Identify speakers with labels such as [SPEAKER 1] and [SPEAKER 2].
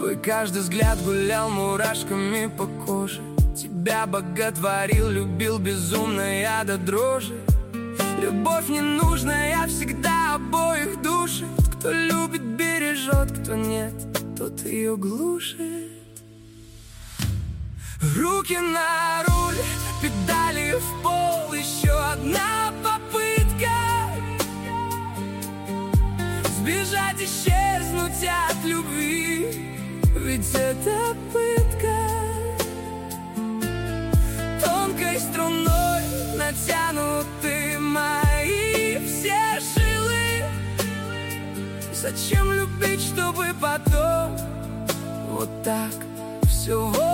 [SPEAKER 1] Твой каждый взгляд гулял мурашками по коже. Тебя боготворил, любил безумно я до дрожи. Любовь ненужная всегда обоих душит. Кто любит, бережет, кто нет, тот ее глушит. Руки на руль, педали в пол, еще одна попытка сбежать, исчезнуть от любви, ведь это пытка. Тонкой струной натянуты мои все жилы. Зачем любить, чтобы потом вот так все